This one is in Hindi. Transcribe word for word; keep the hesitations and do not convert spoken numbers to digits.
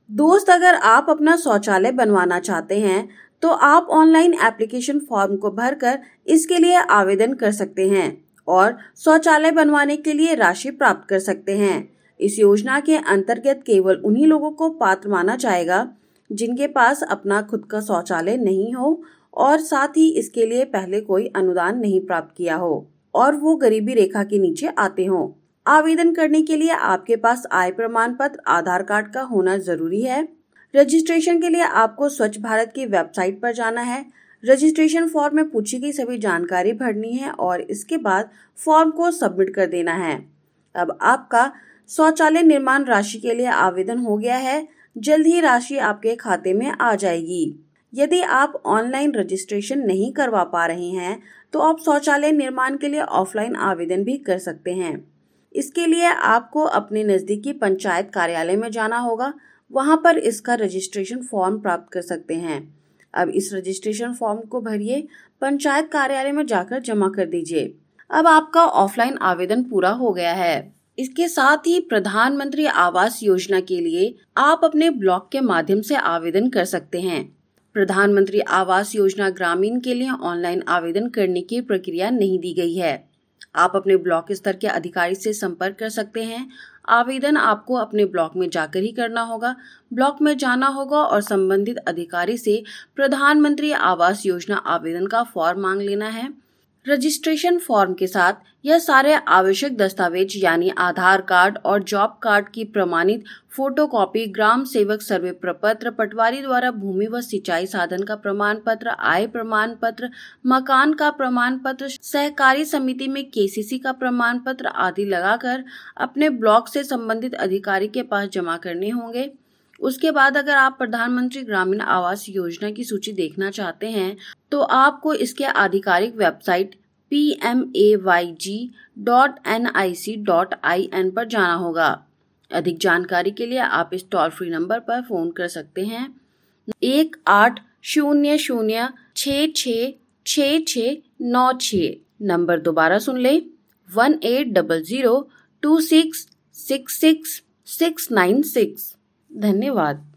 दोस्त, अगर आप अपना शौचालय बनवाना चाहते हैं तो आप ऑनलाइन एप्लीकेशन फॉर्म को भरकर इसके लिए आवेदन कर सकते हैं और शौचालय बनवाने के लिए राशि प्राप्त कर सकते हैं। इस योजना के अंतर्गत केवल उन्हीं लोगों को पात्र माना जाएगा जिनके पास अपना खुद का शौचालय नहीं हो और साथ ही इसके लिए पहले कोई अनुदान नहीं प्राप्त किया हो और वो गरीबी रेखा के नीचे आते हों। आवेदन करने के लिए आपके पास आय प्रमाण पत्र, आधार कार्ड का होना जरूरी है। रजिस्ट्रेशन के लिए आपको स्वच्छ भारत की वेबसाइट पर जाना है। रजिस्ट्रेशन फॉर्म में पूछी गई सभी जानकारी भरनी है और इसके बाद फॉर्म को सबमिट कर देना है। अब आपका शौचालय निर्माण राशि के लिए आवेदन हो गया है। जल्द ही राशि आपके खाते में आ जाएगी। यदि आप ऑनलाइन रजिस्ट्रेशन नहीं करवा पा रहे हैं तो आप शौचालय निर्माण के लिए ऑफलाइन आवेदन भी कर सकते हैं। इसके लिए आपको अपने नजदीकी पंचायत कार्यालय में जाना होगा। वहां पर इसका रजिस्ट्रेशन फॉर्म प्राप्त कर सकते हैं। अब इस रजिस्ट्रेशन फॉर्म को भरिए, पंचायत कार्यालय में जाकर जमा कर दीजिए। अब आपका ऑफलाइन आवेदन पूरा हो गया है। इसके साथ ही प्रधानमंत्री आवास योजना के लिए आप अपने ब्लॉक के माध्यम से आवेदन कर सकते हैं। प्रधानमंत्री आवास योजना ग्रामीण के लिए ऑनलाइन आवेदन करने की प्रक्रिया नहीं दी गई है। आप अपने ब्लॉक स्तर के अधिकारी से संपर्क कर सकते हैं। आवेदन आपको अपने ब्लॉक में जाकर ही करना होगा। ब्लॉक में जाना होगा और संबंधित अधिकारी से प्रधानमंत्री आवास योजना आवेदन का फॉर्म मांग लेना है। रजिस्ट्रेशन फॉर्म के साथ यह सारे आवश्यक दस्तावेज यानी आधार कार्ड और जॉब कार्ड की प्रमाणित फोटोकॉपी, ग्राम सेवक सर्वे प्रपत्र, पटवारी द्वारा भूमि व सिंचाई साधन का प्रमाण पत्र, आय प्रमाण पत्र, मकान का प्रमाण पत्र, सहकारी समिति में केसीसी का प्रमाण पत्र आदि लगाकर अपने ब्लॉक से संबंधित अधिकारी के पास जमा करने होंगे। उसके बाद अगर आप प्रधानमंत्री ग्रामीण आवास योजना की सूची देखना चाहते हैं तो आपको इसके आधिकारिक website P M A Y G dot N I C dot I N पर जाना होगा। अधिक जानकारी के लिए आप इस टोल फ्री नंबर पर फोन कर सकते हैं एक आठ शून्य शून्य छः छः छः छः नौ छः। नंबर दोबारा सुन लें, one eight double zero two six six six six nine six. धन्यवाद।